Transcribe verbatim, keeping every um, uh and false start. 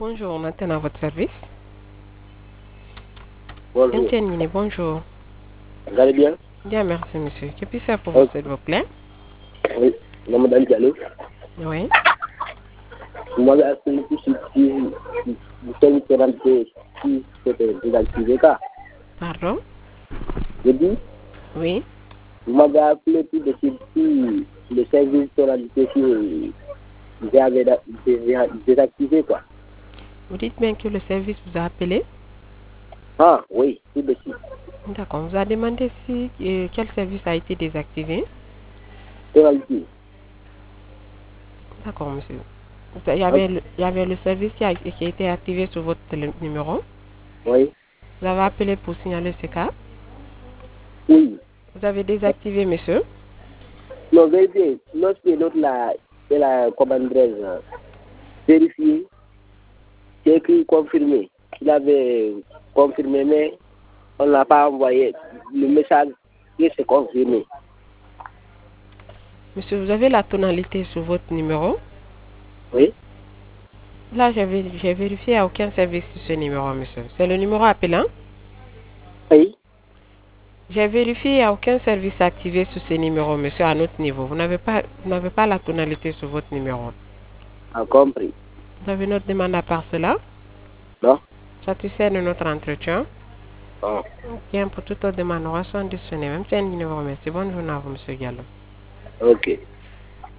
Bonjour, on attend à votre service. Bonjour. Interminé, bonjour. Vous allez bien? Bien, merci monsieur. Que puis-je faire pour vous, s'il vous plaît? Oui, Madame Diallo. Oui. Vous m'avez appelé pour si vous savez que rentrer si c'était désactivé car. Pardon? Je dis, Oui. vous m'avez appelé pour décider si le service de rentrer si vous avez désactivé quoi. Vous dites bien que le service vous a appelé? Ah oui, tout de suite. D'accord. On vous a demandé si euh, quel service a été désactivé? Pénalité. D'accord, monsieur. Il y avait le, il y avait le service qui a, qui a été activé sur votre télé- numéro. Oui. Vous avez appelé pour signaler ce cas. Oui. Vous avez désactivé, monsieur. Non, vérifiez, lorsque l'autre là, elle a, comment dirais-je, vérifié, c'est écrit confirmé. Il avait confirmé, mais on n'a pas envoyé le message que c'est confirmé. Monsieur, vous avez la tonalité sur votre numéro. Oui. Là, j'ai vé- j'ai vérifié, il n'y a aucun service sur ce numéro, monsieur. C'est le numéro appelant? Oui. J'ai vérifié, il n'y a aucun service activé sur ce numéro, monsieur, à notre niveau. Vous n'avez pas, vous n'avez pas la tonalité sur votre numéro. A compris. Vous avez notre demande à part cela? Non? Satisfait de notre entretien? Ah. Bien, pour toute autre demande, nous restons disponibles. Même si un numéro, merci. Bonne journée à vous, monsieur Gallo. Ok.